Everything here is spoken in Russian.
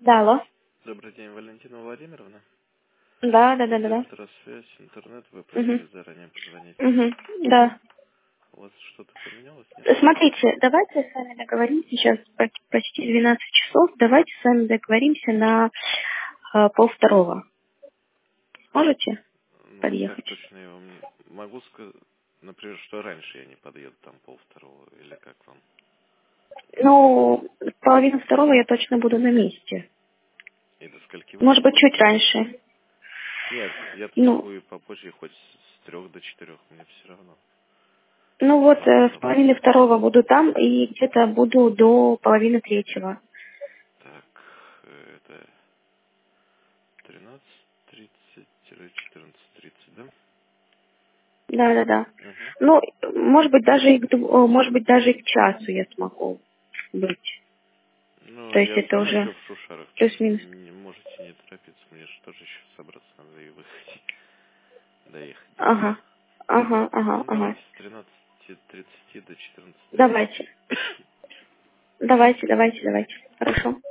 Да, алло. Добрый день, Валентина Владимировна. Да. Электросвязь, интернет. Вы Угу. просили заранее позвонить. Угу. Да. У вас что-то поменялось? Нет? Смотрите, давайте с вами договоримся, сейчас почти 12 часов, давайте с вами договоримся на 1:30. Сможете Как подъехать? точно я вам не... Могу сказать, например, что раньше я не подъеду, там 1:30, или как вам? Ну, 1:30 я точно буду на месте. И до скольки вы Может быть, работаете? чуть раньше. Нет, я-то Ну, могу и попозже, хоть с 3 до 4, мне все равно. ну вот, Главное, с чтобы... 2:30 буду там и где-то буду до 2:30. Так, это 13:30-14:30, да? Да. Угу. Ну, может быть, даже и к часу я смогу быть. Ну, То есть я это знаю уже еще в Шушарах, так что плюс-минус. можете не торопиться. Мне же тоже еще собраться надо и выходить, доехать до вас. Ага. Ну, Ага. давайте с 13:30 до 14:30. Давайте. Давайте. Хорошо.